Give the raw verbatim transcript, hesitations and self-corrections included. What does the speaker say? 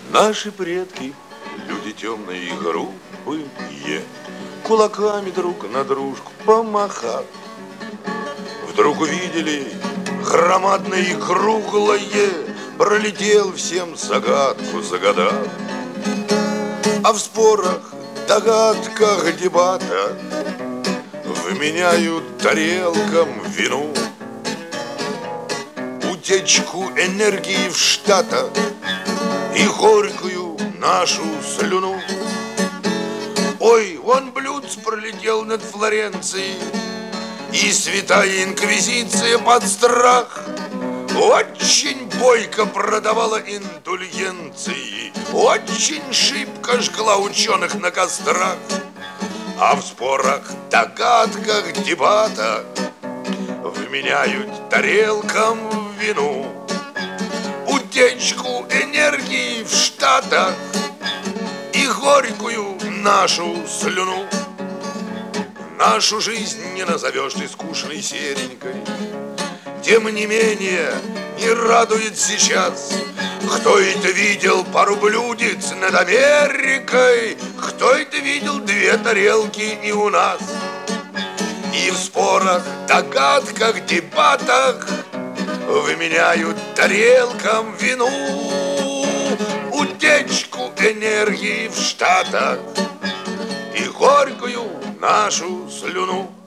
Наши предки, люди темные группы, кулаками друг на дружку помахав, вдруг увидели громадное и круглое, пролетел всем загадку загадав. А в спорах, догадках, дебатах вменяют тарелкам вину, утечку энергии в Штатах и горькую нашу слюну. Ой, вон Блюдц пролетел над Флоренцией, и святая инквизиция под страх очень бойко продавала индульгенции, очень шибко жгла ученых на кострах. А в спорах, догадках, дебатах вменяют тарелкам вину, утечку энергии в Штатах и горькую нашу слюну. Нашу жизнь не назовешь ты скучной серенькой, тем не менее не радует сейчас. Кто это видел пару блюдец над Америкой? Кто это видел две тарелки и у нас? И в спорах, догадках, дебатах вменяют тарелкам вину, утечку энергии в Штатах и горькую нашу слюну.